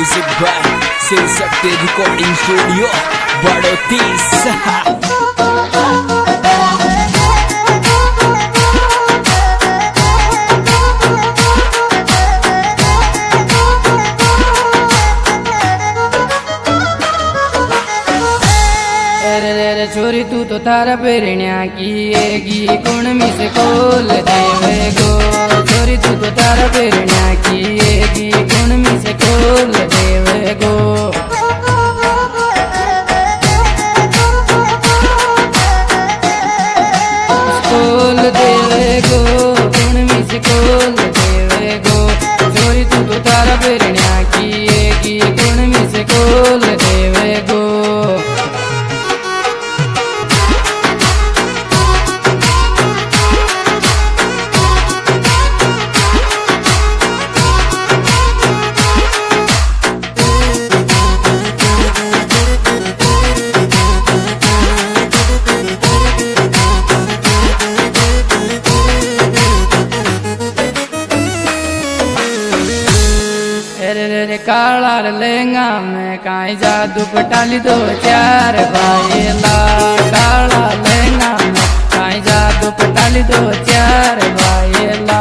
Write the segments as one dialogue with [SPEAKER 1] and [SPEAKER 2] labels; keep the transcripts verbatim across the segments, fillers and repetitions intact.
[SPEAKER 1] Music by Shiv Shakti recording studio बड़ौती।
[SPEAKER 2] छोरी तू तो तारा पेरण्या की एगी कौन मिस खोल देवे गो। छोरी तू तो तारा पेरण्या की एगी कौन मिस खोल देवे गो। खोल देवे गो कौन मिस खोल देवे गो। छोरी तू तो तारा पेरण्या की एगी कौन मिस खोल देवे गो। काला लहंगा में काई जादू पटाली दो चार बायला। काला लहंगा में काई जादू पटाली दो चार बायला।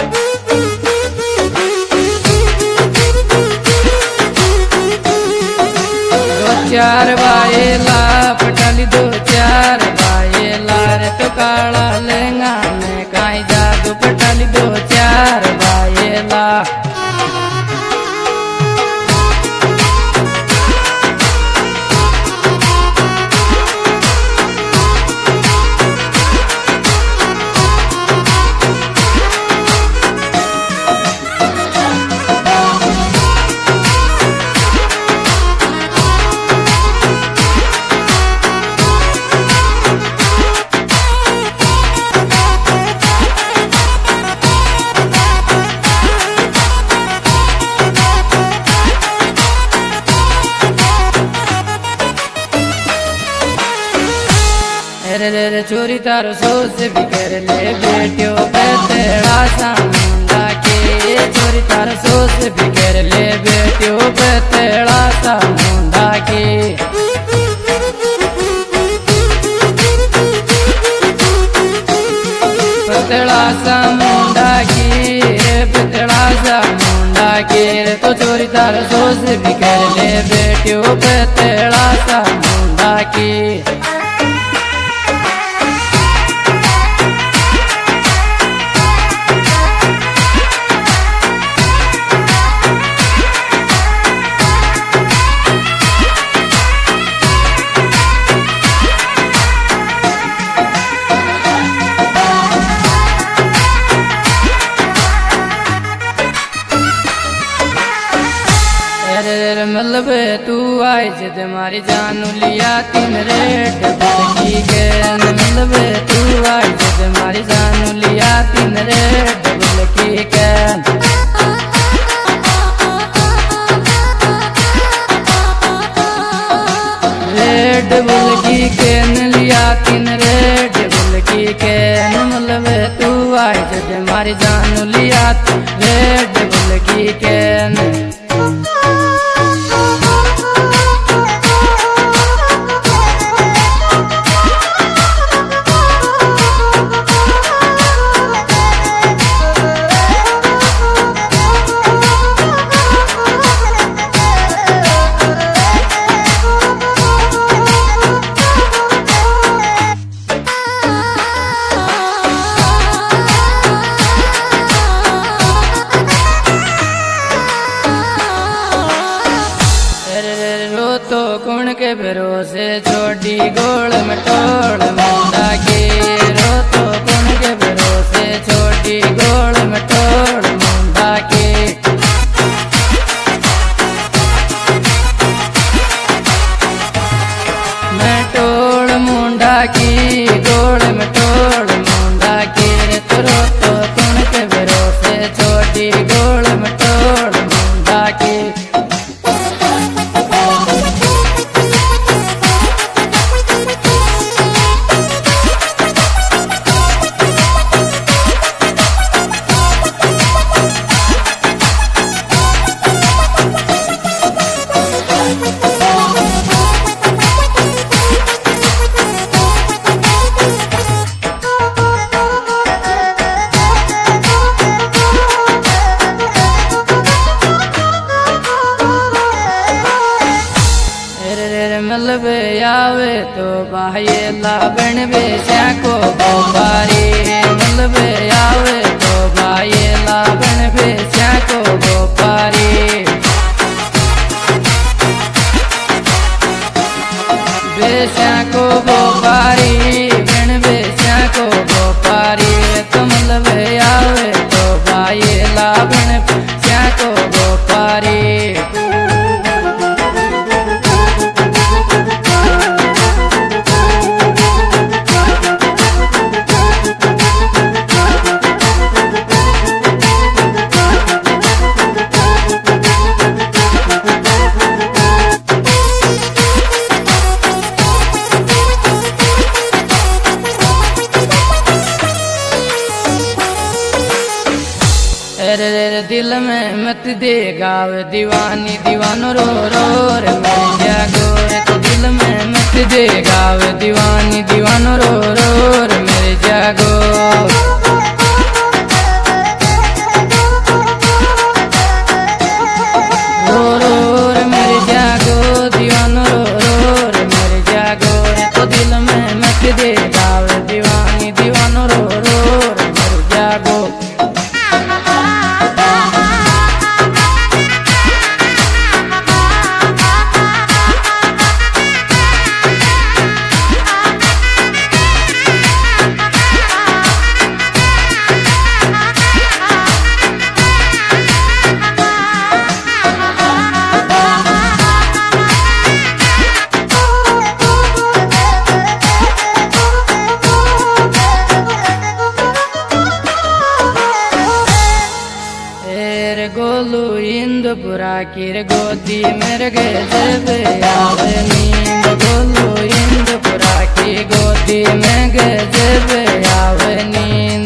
[SPEAKER 2] दो चार बायला पटाली दो चार बायला रे। तो काला लहंगा में काई जादू पटाली दो चार बायला। चोरी तारो सोच भी कर ले बेटियों पे तेरा सामुंडा के। चोरी तारो सोच भी कर ले बेटियों पे तेरा सामुंडा के। पतला सामुंडा की पतला सामुंडा के। तो चोरी तारो सोच भी कर ले बेटियों पे तेरा सामुंडा की। मतलब तू आई जद मारी जानू लिया तीन रेट बड़की के। मतलब तू आई जद मारी जानू लिया तीन रेट बड़की के। रेड बड़की के न लिया तीन रेड बड़की के। मतलब तू आई जद मारी जानू लिया रेड बड़की के। बाये लावण बेचा को गोपारी मलबे आवे तो बाये लावण बेचा को गोपारी बेचा को गोपारी बन बेचा को गोपारी तो मलबे आवे तो बाये लावण बेचा को गोपारी रे दिल में मत दे गाव दीवानी दीवानो रो रो रे मर जागो रे तो दिल में मत दे गाव दीवानी दीवानो रो रो रे मर जागो रो रो रे मर जागो दीवानो रो रो रे मर जागो रे तो दिल में मत दे गाव दीवानी दीवानो रो रो रे मर जागो गोलू इंदपुरा की गोदी मेरे गजब आवे नींद गोलू इंदपुरा की गोदी में गजब आवे नींद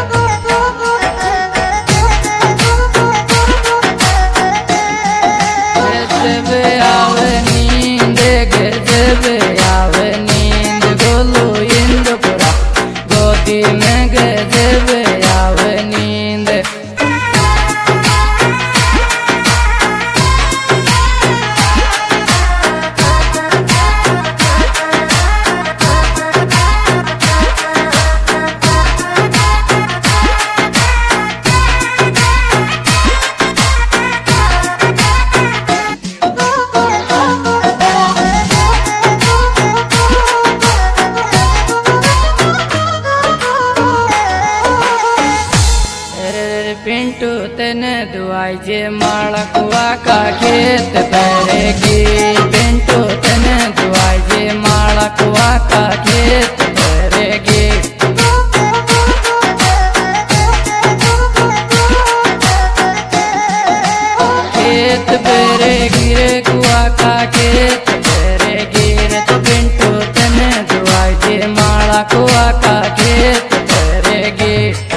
[SPEAKER 2] गजब आवे नींद गजब आवे नींद गोलू इंदपुरा गोदी में गजब आवे नींद पिंटू तेने दुआई जे मालकुआ का खेत भरेगी पिंटू तेने दुआई जे मालकुआ का खेत भरेगी खेत भरेगी रे कुआ का खेत भरेगी रे तो पिंटू तेने दुआई जे मालकुआ का खेत भरेगी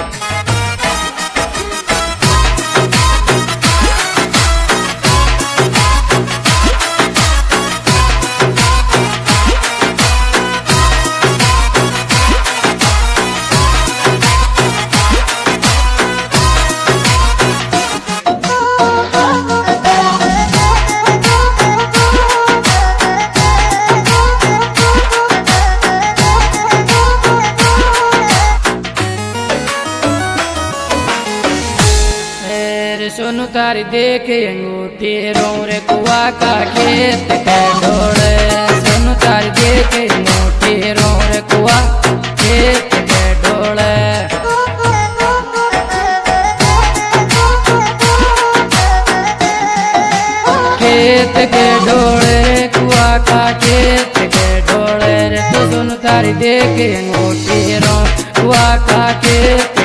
[SPEAKER 2] सोनू तारी देखे अंगूठी रो रे कुआ का खेत के ढोले सोनू तारी देखे अंगूठी रो रे कुआ खेत के ढोले खेत के ढोले रे कुआ का खेत के ढोले रे तो सोनू तारी देखे अंगूठी रो कुआ का खेत